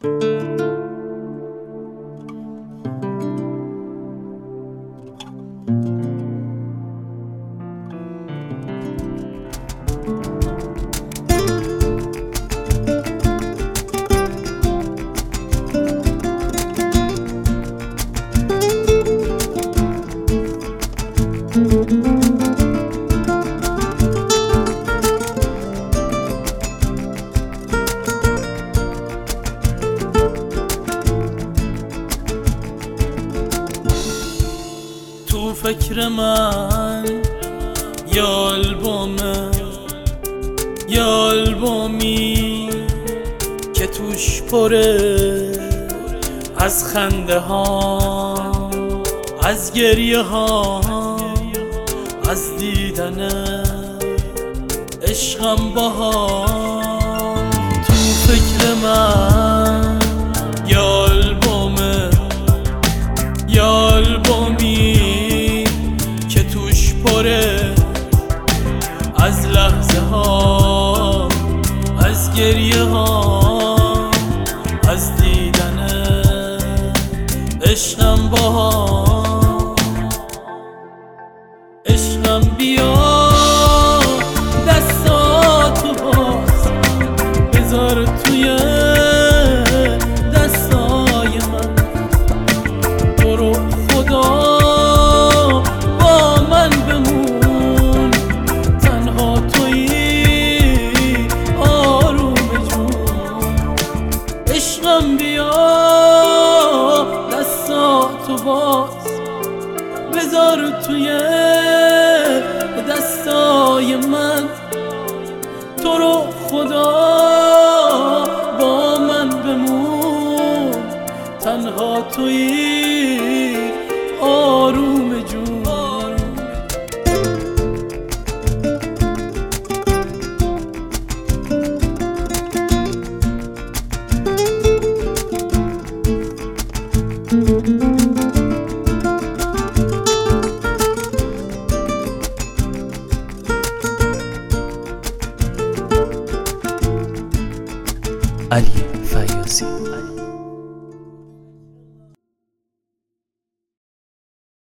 تو فکر من یا البومی که توش پره از خنده ها، از گریه ها، از دیدن عشقم با هم. تو فکر من یا البومی که توش پره از لحظه ها، از گریه ها، از دیدن عشقم با هم. عشقم بیا دستاتو باز بذار توی دستای من، برو خدا با من بمون، تنها تویی آروم جون. عشقم بیا دستاتو باز بذار توی دستای من، تو رو خدا با من بمون، تنها تویی آروم جون. علی فیاضی.